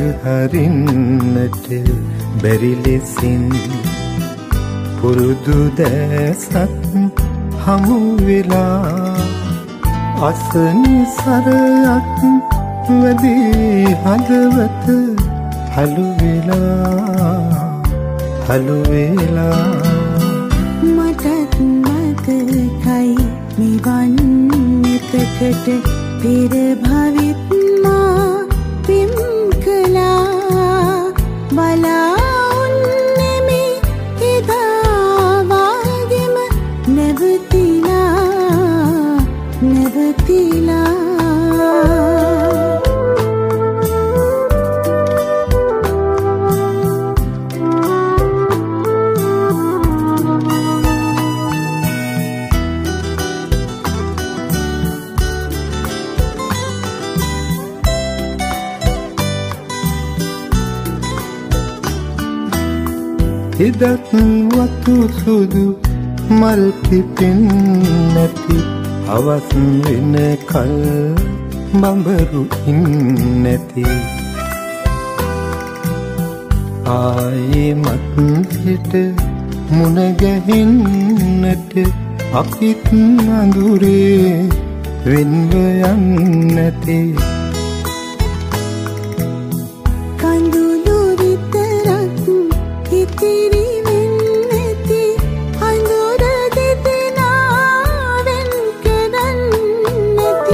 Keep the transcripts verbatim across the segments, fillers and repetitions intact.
හරින්නට බැරි ලෙසින් පුරුදු දැසක් හමු වෙලා අසනිසරයක් වැදී හදවත හලු වෙලා හලු වෙලා මටත් මතකයි මෙවන් එකකට පෙර භවෙත් මා පිම් කළා බලා උන්නෙමි එදා වාගෙම නැවතිලා නැවතිලා එදත් වතු සුදු මල් පිපෙන් නැති අවස් වෙන කල් බඹරු ඉන්නැති ආයෙමත් හිට මුණ ගැහෙන්නට අපිත් අඳුරේ වෙන්ව යන්නැති කඳුළු විතරක් ඉතිරි වෙන්නැති අඳුර දෙදෙනා වෙන් කරන්නැති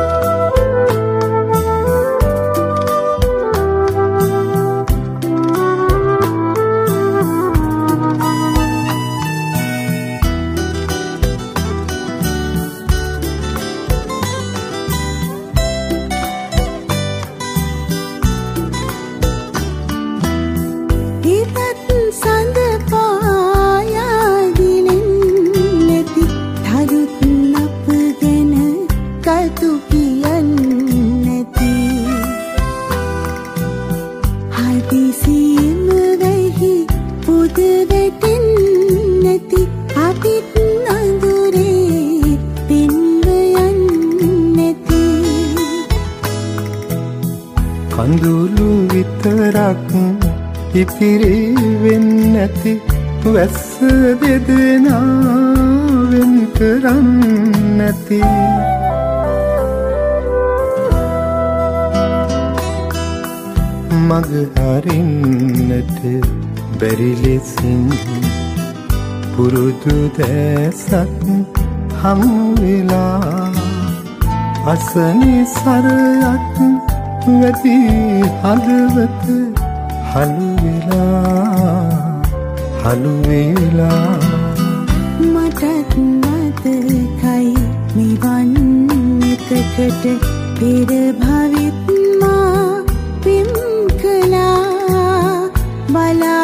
සඳ පායාදිලෙන් නැති තරුත් අප ගැන කතු කියන්නැති හදිසියෙම වැහි පුද වැටෙන් නැති අපිත් අඳුරේ පින්ව යන්නැති කඳුළු විතරක් ඉතිරි වෙන්නැති වැස්ස දෙදෙනා වෙන් කරන්නැති මග හරින්නට බැරි ලෙසින් පුරුදු දැසක් හමු වෙලා අසනිසරයක් වැදී හදවත හලු වෙලා හලු වෙලා මටත් මතකයි මෙවන් එකකට පෙර භවෙත් මා පිම් කළා බලා